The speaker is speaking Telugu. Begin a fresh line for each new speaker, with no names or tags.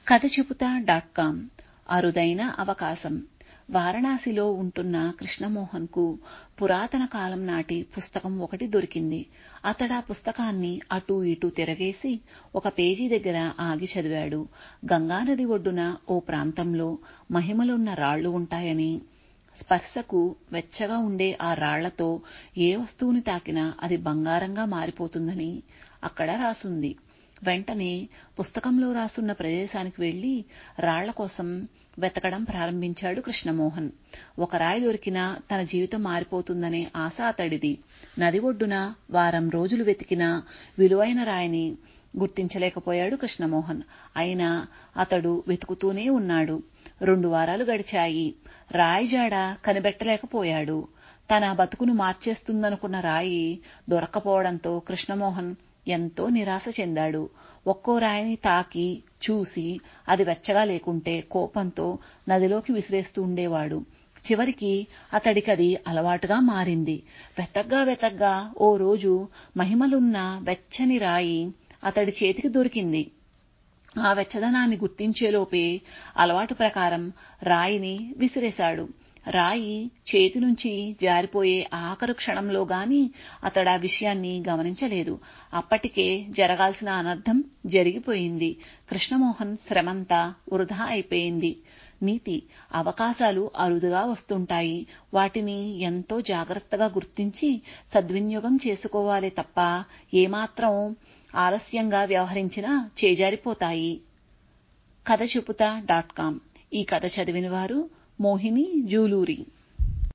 కథచెపుతా.com అరుదైన అవకాశం. వారణాసిలో ఉంటున్న కృష్ణమోహన్కు పురాతన కాలం నాటి పుస్తకం ఒకటి దొరికింది. అతడా పుస్తకాన్ని అటూ ఇటూ తిరగేసి ఒక పేజీ దగ్గర ఆగి చదివాడు. గంగానది ఒడ్డున ఓ ప్రాంతంలో మహిమలున్న రాళ్లు ఉంటాయని, స్పర్శకు వెచ్చగా ఉండే ఆ రాళ్లతో ఏ వస్తువుని తాకినా అది బంగారంగా మారిపోతుందని అక్కడ రాసుంది. వెంటనే పుస్తకంలో రాసున్న ప్రదేశానికి వెళ్లి రాళ్ల కోసం వెతకడం ప్రారంభించాడు కృష్ణమోహన్. ఒక రాయి దొరికినా తన జీవితం మారిపోతుందనే ఆశ అతడిది. నది ఒడ్డున వారం రోజులు వెతికినా విలువైన రాయిని గుర్తించలేకపోయాడు కృష్ణమోహన్. అయినా అతడు వెతుకుతూనే ఉన్నాడు. 2 వారాలు గడిచాయి. రాయి జాడ కనిపెట్టలేకపోయాడు. తన బతుకును మార్చేస్తుందనుకున్న రాయి దొరక్కపోవడంతో కృష్ణమోహన్ ఎంతో నిరాశ చెందాడు. ఒక్కో రాయిని తాకి చూసి అది వెచ్చగా లేకుంటే కోపంతో నదిలోకి విసిరేస్తూ ఉండేవాడు. చివరికి అతడికది అలవాటుగా మారింది. వెతగ్గా ఓ రోజు మహిమలున్న వెచ్చని రాయి అతడి చేతికి దొరికింది. ఆ వెచ్చదనాన్ని గుర్తించేలోపే అలవాటు ప్రకారం రాయిని విసిరేశాడు. రాయి చేతి నుంచి జారిపోయే ఆఖరు క్షణంలో గాని అతడా విషయాన్ని గమనించలేదు. అప్పటికే జరగాల్సిన అనర్థం జరిగిపోయింది. కృష్ణమోహన్ శ్రమంతా వృధా అయిపోయింది. నీతి: అవకాశాలు అరుదుగా వస్తుంటాయి. వాటిని ఎంతో జాగ్రత్తగా గుర్తించి సద్వినియోగం చేసుకోవాలి తప్ప ఏమాత్రం ఆలస్యంగా వ్యవహరించినా చేజారిపోతాయి. కథచెపుతా.com. ఈ కథ చదివిన వారు మోహిని జూలూరి.